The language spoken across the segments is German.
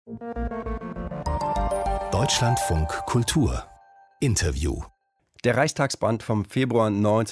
Deutschlandfunk Kultur Interview. Der Reichstagsbrand vom Februar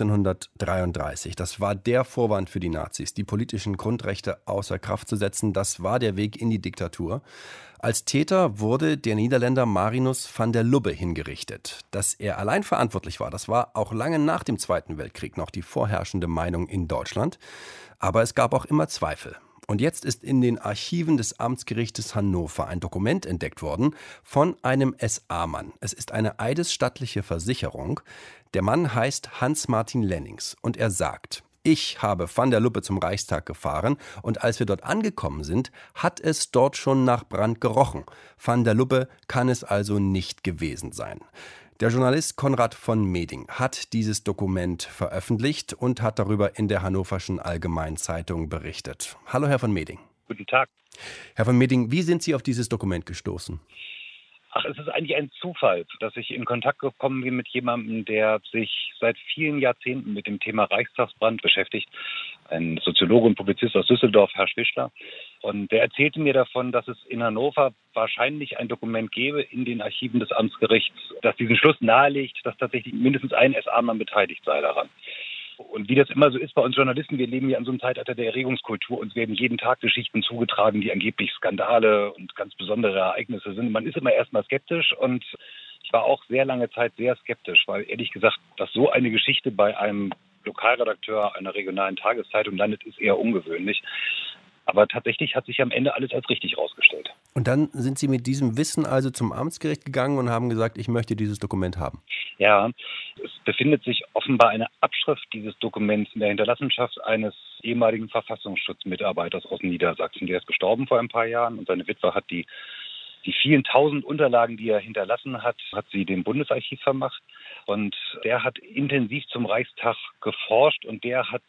1933, das war der Vorwand für die Nazis, die politischen Grundrechte außer Kraft zu setzen. Das war der Weg in die Diktatur. Als Täter wurde der Niederländer Marinus van der Lubbe hingerichtet. Dass er allein verantwortlich war, das war auch lange nach dem Zweiten Weltkrieg noch die vorherrschende Meinung in Deutschland. Aber es gab auch immer Zweifel. Und jetzt ist in den Archiven des Amtsgerichtes Hannover ein Dokument entdeckt worden von einem SA-Mann. Es ist eine eidesstattliche Versicherung. Der Mann heißt Hans-Martin Lennings und er sagt: Ich habe van der Lubbe zum Reichstag gefahren und als wir dort angekommen sind, hat es dort schon nach Brand gerochen. Van der Lubbe kann es also nicht gewesen sein. Der Journalist Konrad von Meding hat dieses Dokument veröffentlicht und hat darüber in der Hannoverschen Allgemeinen Zeitung berichtet. Hallo, Herr von Meding. Guten Tag. Herr von Meding, wie sind Sie auf dieses Dokument gestoßen? Ach, es ist eigentlich ein Zufall, dass ich in Kontakt gekommen bin mit jemandem, der sich seit vielen Jahrzehnten mit dem Thema Reichstagsbrand beschäftigt. Ein Soziologe und Publizist aus Düsseldorf, Herr Schwischler. Und der erzählte mir davon, dass es in Hannover wahrscheinlich ein Dokument gäbe in den Archiven des Amtsgerichts, das diesen Schluss nahelegt, dass tatsächlich mindestens ein SA-Mann beteiligt sei daran. Und wie das immer so ist bei uns Journalisten, wir leben ja in so einem Zeitalter der Erregungskultur. Uns werden jeden Tag Geschichten zugetragen, die angeblich Skandale und ganz besondere Ereignisse sind. Man ist immer erstmal skeptisch und ich war auch sehr lange Zeit sehr skeptisch, weil ehrlich gesagt, dass so eine Geschichte bei einem Lokalredakteur einer regionalen Tageszeitung landet, ist eher ungewöhnlich. Aber tatsächlich hat sich am Ende alles als richtig herausgestellt. Und dann sind Sie mit diesem Wissen also zum Amtsgericht gegangen und haben gesagt, ich möchte dieses Dokument haben. Ja, es befindet sich offenbar eine Abschrift dieses Dokuments in der Hinterlassenschaft eines ehemaligen Verfassungsschutzmitarbeiters aus Niedersachsen. Der ist gestorben vor ein paar Jahren und seine Witwe hat die vielen tausend Unterlagen, die er hinterlassen hat sie dem Bundesarchiv vermacht. Und der hat intensiv zum Reichstag geforscht und der hat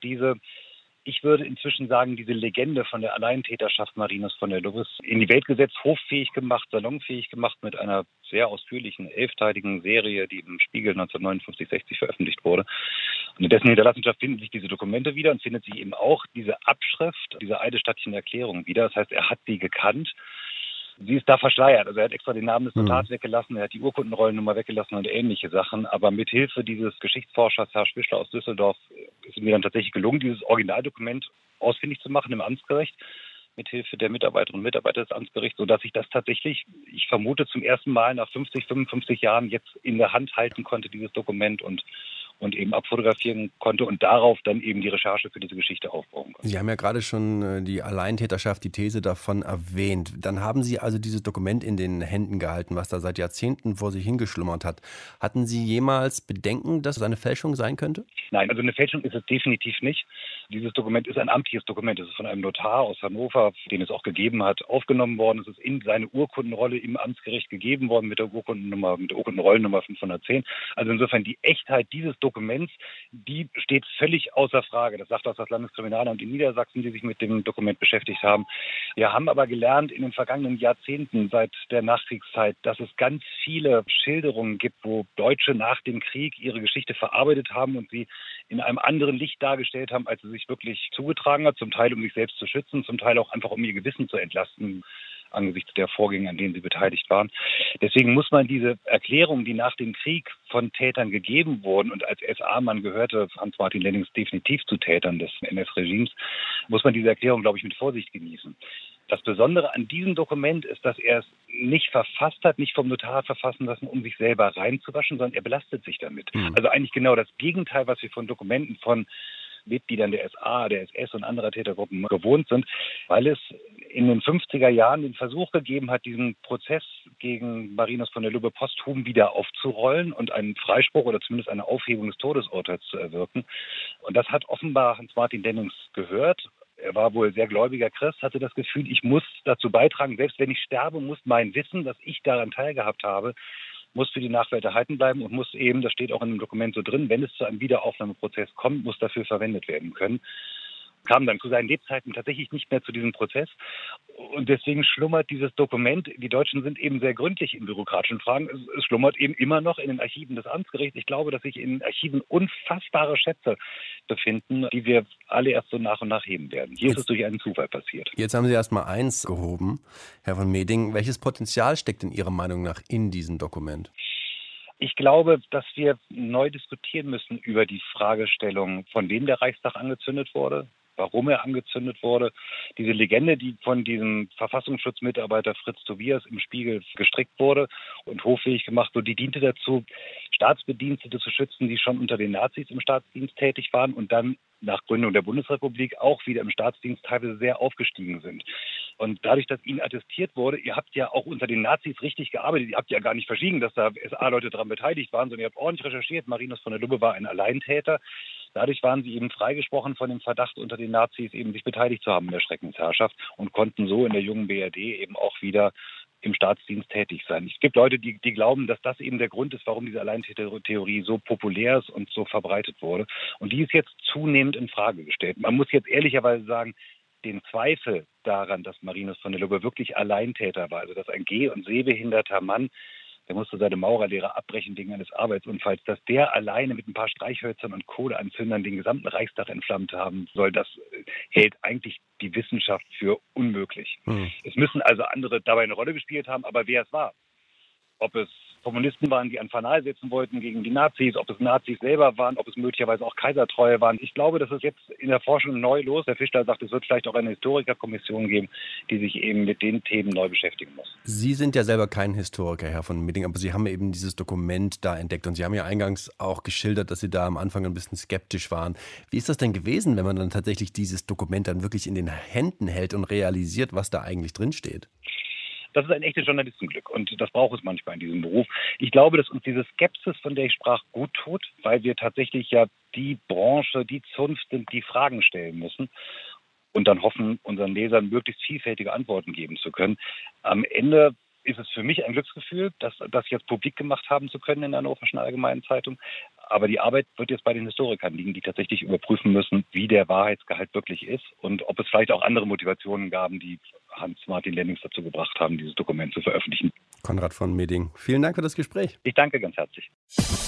ich würde inzwischen sagen, diese Legende von der Alleintäterschaft Marinus van der Lubbe in die Welt gesetzt, hoffähig gemacht, salonfähig gemacht mit einer sehr ausführlichen 11-teiligen Serie, die im Spiegel 1959/60 veröffentlicht wurde. Und in dessen Hinterlassenschaft finden sich diese Dokumente wieder und findet sich eben auch diese Abschrift, diese eidesstattlichen Erklärung wieder. Das heißt, er hat sie gekannt. Sie ist da verschleiert. Also er hat extra den Namen des Notars weggelassen, er hat die Urkundenrollennummer weggelassen und ähnliche Sachen. Aber mit Hilfe dieses Geschichtsforschers, Herr Schwischler aus Düsseldorf, ist es mir dann tatsächlich gelungen, dieses Originaldokument ausfindig zu machen im Amtsgericht, mit Hilfe der Mitarbeiterinnen und Mitarbeiter des Amtsgerichts, sodass ich das tatsächlich, ich vermute, zum ersten Mal nach 50, 55 Jahren jetzt in der Hand halten konnte, dieses Dokument und eben abfotografieren konnte und darauf dann eben die Recherche für diese Geschichte aufbauen konnte. Sie haben ja gerade schon die Alleintäterschaft, die These davon erwähnt. Dann haben Sie also dieses Dokument in den Händen gehalten, was da seit Jahrzehnten vor sich hingeschlummert hat. Hatten Sie jemals Bedenken, dass es eine Fälschung sein könnte? Nein, also eine Fälschung ist es definitiv nicht. Dieses Dokument ist ein amtliches Dokument. Es ist von einem Notar aus Hannover, den es auch gegeben hat, aufgenommen worden. Es ist in seine Urkundenrolle im Amtsgericht gegeben worden mit der Urkundenrollennummer 510. Also insofern die Echtheit dieses Dokuments, die steht völlig außer Frage. Das sagt auch das Landeskriminalamt in Niedersachsen, die sich mit dem Dokument beschäftigt haben. Wir haben aber gelernt in den vergangenen Jahrzehnten seit der Nachkriegszeit, dass es ganz viele Schilderungen gibt, wo Deutsche nach dem Krieg ihre Geschichte verarbeitet haben und sie in einem anderen Licht dargestellt haben, als sie sich wirklich zugetragen hat, zum Teil um sich selbst zu schützen, zum Teil auch einfach um ihr Gewissen zu entlasten angesichts der Vorgänge, an denen sie beteiligt waren. Deswegen muss man diese Erklärungen, die nach dem Krieg von Tätern gegeben wurden, und als SA-Mann gehörte Hans-Martin Lennings definitiv zu Tätern des NS-Regimes, muss man diese Erklärung, glaube ich, mit Vorsicht genießen. Das Besondere an diesem Dokument ist, dass er es nicht verfasst hat, nicht vom Notar verfassen lassen, um sich selber reinzuwaschen, sondern er belastet sich damit. Also eigentlich genau das Gegenteil, was wir von Dokumenten von Mitgliedern der SA, der SS und anderer Tätergruppen gewohnt sind, weil es in den 50er Jahren den Versuch gegeben hat, diesen Prozess gegen Marinus van der Lubbe posthum wieder aufzurollen und einen Freispruch oder zumindest eine Aufhebung des Todesurteils zu erwirken. Und das hat offenbar Hans-Martin Lennings gehört. Er war wohl sehr gläubiger Christ, hatte das Gefühl, ich muss dazu beitragen, selbst wenn ich sterbe, muss mein Wissen, dass ich daran teilgehabt habe, muss für die Nachwelt erhalten bleiben und muss eben, das steht auch in dem Dokument so drin, wenn es zu einem Wiederaufnahmeprozess kommt, muss dafür verwendet werden können. kam dann zu seinen Lebzeiten tatsächlich nicht mehr zu diesem Prozess. Und deswegen schlummert dieses Dokument, die Deutschen sind eben sehr gründlich in bürokratischen Fragen, es schlummert eben immer noch in den Archiven des Amtsgerichts. Ich glaube, dass sich in den Archiven unfassbare Schätze befinden, die wir alle erst so nach und nach heben werden. Hier ist es durch einen Zufall passiert. Jetzt haben Sie erst mal eins gehoben, Herr von Meding. Welches Potenzial steckt in Ihrer Meinung nach in diesem Dokument? Ich glaube, dass wir neu diskutieren müssen über die Fragestellung, von wem der Reichstag angezündet wurde, warum er angezündet wurde. Diese Legende, die von diesem Verfassungsschutzmitarbeiter Fritz Tobias im Spiegel gestrickt wurde und hoffähig gemacht wurde, die diente dazu, Staatsbedienstete zu schützen, die schon unter den Nazis im Staatsdienst tätig waren und dann nach Gründung der Bundesrepublik auch wieder im Staatsdienst teilweise sehr aufgestiegen sind. Und dadurch, dass Ihnen attestiert wurde, ihr habt ja auch unter den Nazis richtig gearbeitet, ihr habt ja gar nicht verschwiegen, dass da SA-Leute daran beteiligt waren, sondern ihr habt ordentlich recherchiert. Marinus von der Lubbe war ein Alleintäter. Dadurch waren sie eben freigesprochen von dem Verdacht, unter den Nazis eben sich beteiligt zu haben in der Schreckensherrschaft und konnten so in der jungen BRD eben auch wieder im Staatsdienst tätig sein. Es gibt Leute, die glauben, dass das eben der Grund ist, warum diese Alleintätertheorie so populär ist und so verbreitet wurde. Und die ist jetzt zunehmend in Frage gestellt. Man muss jetzt ehrlicherweise sagen, den Zweifel daran, dass Marinus von der Lubbe wirklich Alleintäter war, also dass ein geh- und sehbehinderter Mann, der musste seine Maurerlehre abbrechen wegen eines Arbeitsunfalls, dass der alleine mit ein paar Streichhölzern und Kohleanzündern den gesamten Reichstag entflammt haben soll, das hält eigentlich die Wissenschaft für unmöglich. Es müssen also andere dabei eine Rolle gespielt haben, aber wer es war, ob es Kommunisten waren, die an Fanal setzen wollten gegen die Nazis, ob es Nazis selber waren, ob es möglicherweise auch Kaisertreue waren. Ich glaube, das ist jetzt in der Forschung neu los. Herr Fischler sagt, es wird vielleicht auch eine Historikerkommission geben, die sich eben mit den Themen neu beschäftigen muss. Sie sind ja selber kein Historiker, Herr von Meding, aber Sie haben eben dieses Dokument da entdeckt und Sie haben ja eingangs auch geschildert, dass Sie da am Anfang ein bisschen skeptisch waren. Wie ist das denn gewesen, wenn man dann tatsächlich dieses Dokument dann wirklich in den Händen hält und realisiert, was da eigentlich drinsteht? Das ist ein echtes Journalistenglück und das braucht es manchmal in diesem Beruf. Ich glaube, dass uns diese Skepsis, von der ich sprach, gut tut, weil wir tatsächlich ja die Branche, die Zunft sind, die Fragen stellen müssen und dann hoffen, unseren Lesern möglichst vielfältige Antworten geben zu können. Am Ende ist es für mich ein Glücksgefühl, das jetzt publik gemacht haben zu können in der Hannoverschen Allgemeinen Zeitung. Aber die Arbeit wird jetzt bei den Historikern liegen, die tatsächlich überprüfen müssen, wie der Wahrheitsgehalt wirklich ist und ob es vielleicht auch andere Motivationen gab, die Hans-Martin Lennings dazu gebracht haben, dieses Dokument zu veröffentlichen. Konrad von Meding, vielen Dank für das Gespräch. Ich danke ganz herzlich.